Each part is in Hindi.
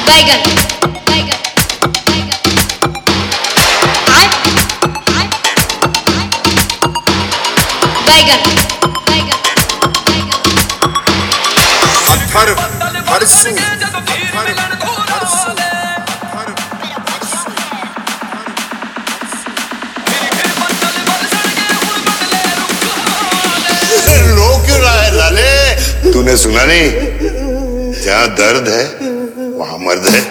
बैगन बैगन बैगन आय आय बैगन बैगन बैगन अथर हरसू रो क्यों रहा है लाले? तूने सुना नहीं? जहाँ दर्द है वहाँ मर्द है।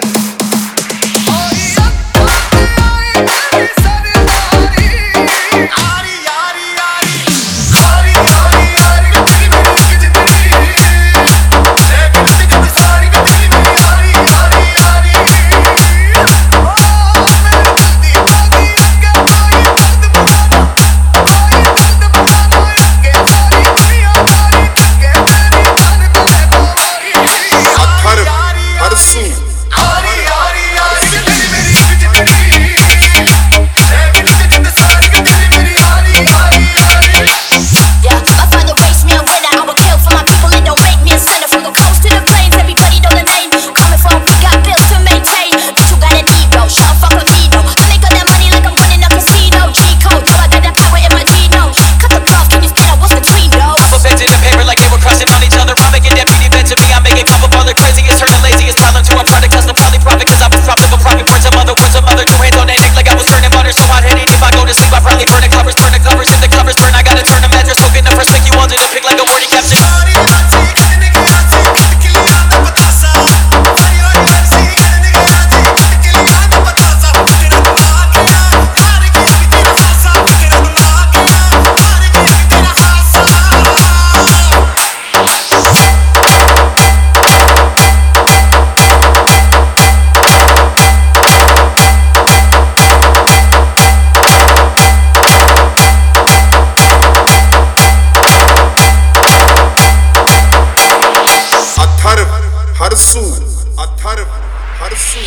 हरसू अथर हरसू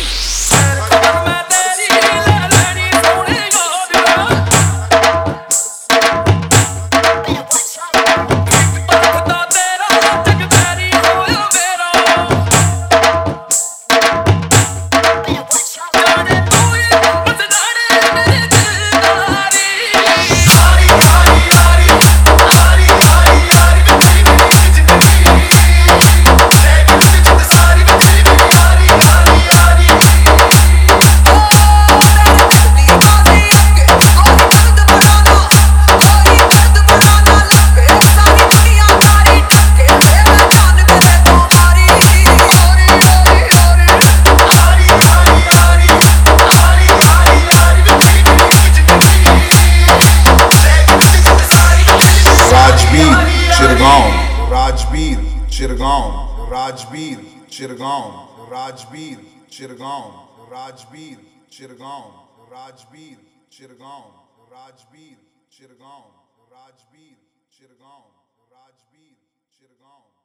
राजबीर चिरगांव राजबीर चिरगांव राजबीर चिरगांव राजबीर चिरगांव राजबीर चिरगांव राजबीर चिरगांव राजबीर चिरगांव राजबीर चिरगांव